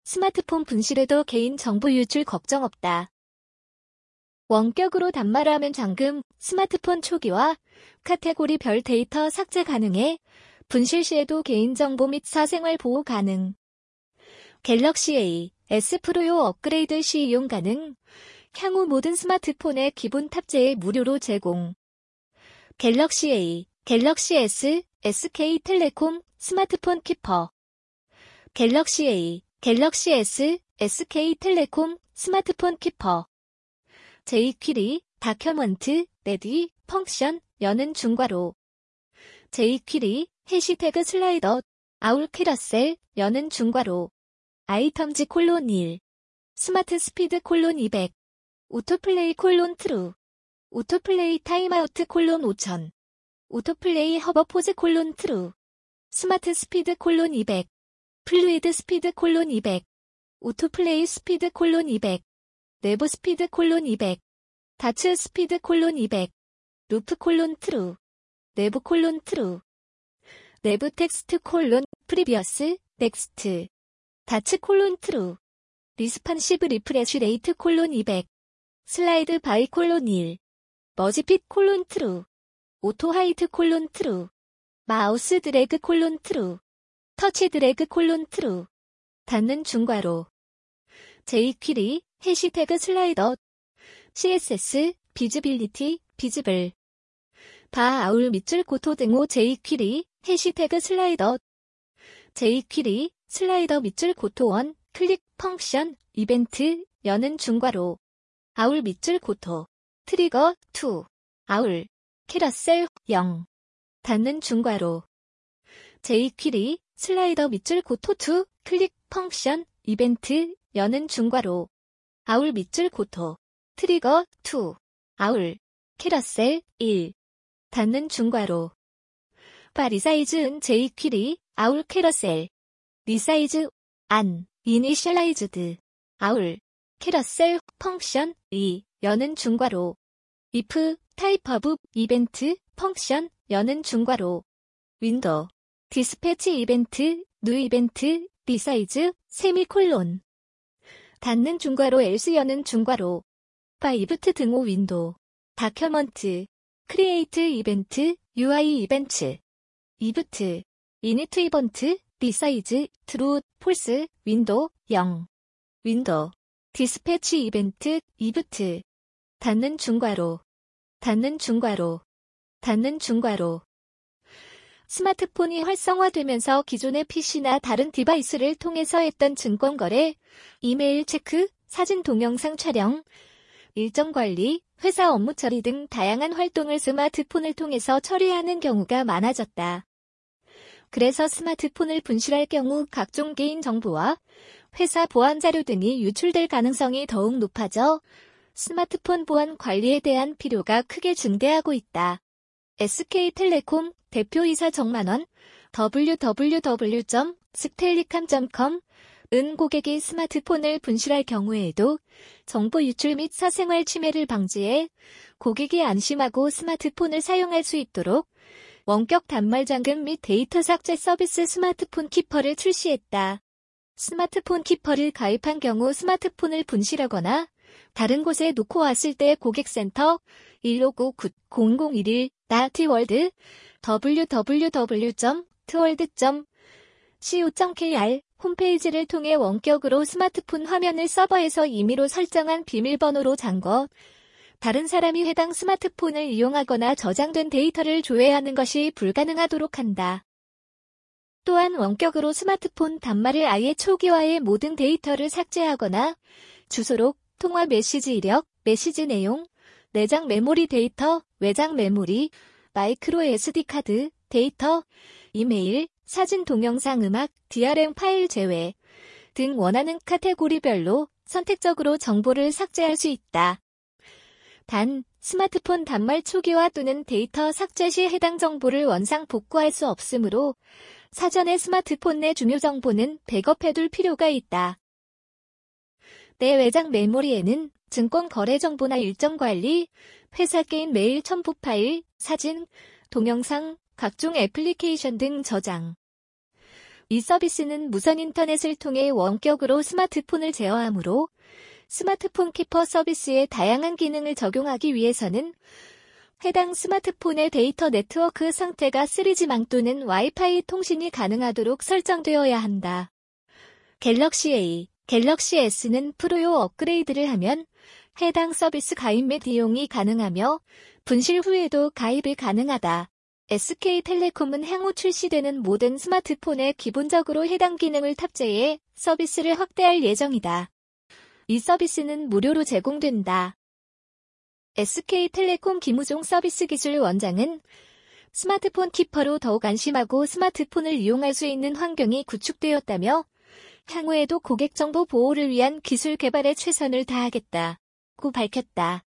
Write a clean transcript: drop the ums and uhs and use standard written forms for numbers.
스마트폰 분실에도 개인정보 유출 걱정 없다. 원격으로 단말화면 잠금, 스마트폰 초기화, 카테고리별 데이터 삭제 가능해 분실 시에도 개인정보 및 사생활 보호 가능. 갤럭시 A, S 프로요 업그레이드 시 이용 가능. 향후 모든 스마트폰의 기본 탑재에 무료로 제공. 갤럭시 A, 갤럭시 S, SK텔레콤, 스마트폰 키퍼. 갤럭시 A, 갤럭시 S, SK텔레콤, 스마트폰 키퍼. jQuery, 다큐먼트, 레디, 펑션, 여는 중괄호. jQuery, 해시태그 슬라이더, 아울 캐러셀, 여는 중괄호. 아이템즈 콜론 1. 스마트 스피드 콜론 200. 오토플레이 콜론 트루. 오토플레이 타임아우트 콜론 5000. 오토플레이 허버포즈 콜론 트루. 스마트 스피드 콜론 200. 플루이드 스피드 콜론 200. 오토플레이 스피드 콜론 200. 내부 스피드 콜론 200. 다츠 스피드 콜론 200. 루프 콜론 트루. 내부 콜론 트루. 내부 텍스트 콜론 프리비어스 넥스트. 다츠 콜론 트루. 리스판시브 리프레쉬 레이트 콜론 200. 슬라이드 바이 콜론 1. 머지핏 콜론 트루. 오토 하이트 콜론 트루. 마우스 드래그 콜론 트루. 터치 드래그 콜론 트루. 닫는 중괄호. jQuery, 해시태그 슬라이더. CSS, 비즈빌리티, 비즈블. 바 아울 밑줄 고토 등호 jQuery, 해시태그 슬라이더. jQuery, 슬라이더 밑줄 고토 1, 클릭 펑션, 이벤트, 여는 중괄호. 아울 밑줄 고토. 트리거 2. 아울. 캐러셀 0. 닫는 중괄호. jQuery, 슬라이더 밑줄 고토 2, 클릭 펑션, 이벤트, 여는 중괄호. 아울 밑줄 고토. 트리거 2. 아울. 캐러셀 1. 닫는 중괄호. 바 리사이즈 은 jQuery, 아울 캐러셀. 리사이즈 안. 이니셜라이즈드. 아울. 캐러셀 펑션 2. 여는 중괄호. if 타입 오브 이벤트 펑션 여는 중괄호. 윈도우. 디스패치 이벤트 뉴 이벤트 리사이즈 세미콜론. 닫는 중괄호 else 여는 중괄호. 바이브트 등호 윈도우. 다큐먼트. 크리에이트 이벤트 UI 이벤트. 이브트. 이니트 이번트 리사이즈 트루 폴스 윈도우 0. 윈도우. 디스패치 이벤트 이브트. 닫는 중괄호. 닫는 중괄호. 닫는 중괄호. 스마트폰이 활성화되면서 기존의 PC나 다른 디바이스를 통해서 했던 증권거래, 이메일 체크, 사진 동영상 촬영, 일정 관리, 회사 업무 처리 등 다양한 활동을 스마트폰을 통해서 처리하는 경우가 많아졌다. 그래서 스마트폰을 분실할 경우 각종 개인정보와 회사 보안 자료 등이 유출될 가능성이 더욱 높아져 스마트폰 보안 관리에 대한 필요가 크게 증대하고 있다. SK텔레콤 대표이사 정만원 www.stellicom.com 은 고객이 스마트폰을 분실할 경우에도 정보 유출 및 사생활 침해를 방지해 고객이 안심하고 스마트폰을 사용할 수 있도록 원격 단말 잠금 및 데이터 삭제 서비스 스마트폰 키퍼를 출시했다. 스마트폰 키퍼를 가입한 경우 스마트폰을 분실하거나 다른 곳에 놓고 왔을 때 고객센터 159-9001-tworld www.tworld.co.kr 홈페이지를 통해 원격으로 스마트폰 화면을 서버에서 임의로 설정한 비밀번호로 잠궈 다른 사람이 해당 스마트폰을 이용하거나 저장된 데이터를 조회하는 것이 불가능하도록 한다. 또한 원격으로 스마트폰 단말을 아예 초기화해 모든 데이터를 삭제하거나 주소록, 통화 메시지 이력, 메시지 내용, 내장 메모리 데이터, 외장 메모리, 마이크로 SD카드, 데이터, 이메일, 사진 동영상 음악, DRM 파일 제외 등 원하는 카테고리별로 선택적으로 정보를 삭제할 수 있다. 단, 스마트폰 단말 초기화 또는 데이터 삭제 시 해당 정보를 원상 복구할 수 없으므로 사전에 스마트폰 내 중요 정보는 백업해둘 필요가 있다. 내 외장 메모리에는 증권 거래 정보나 일정 관리, 회사 개인 메일 첨부 파일, 사진, 동영상, 각종 애플리케이션 등 저장. 이 서비스는 무선 인터넷을 통해 원격으로 스마트폰을 제어하므로 스마트폰 키퍼 서비스의 다양한 기능을 적용하기 위해서는 해당 스마트폰의 데이터 네트워크 상태가 3G망 또는 와이파이 통신이 가능하도록 설정되어야 한다. 갤럭시 A, 갤럭시 S는 프로요 업그레이드를 하면 해당 서비스 가입 및 이용이 가능하며 분실 후에도 가입이 가능하다. SK텔레콤은 향후 출시되는 모든 스마트폰에 기본적으로 해당 기능을 탑재해 서비스를 확대할 예정이다. 이 서비스는 무료로 제공된다. SK텔레콤 김우종 서비스 기술 원장은 스마트폰 키퍼로 더욱 안심하고 스마트폰을 이용할 수 있는 환경이 구축되었다며 향후에도 고객 정보 보호를 위한 기술 개발에 최선을 다하겠다고 밝혔다.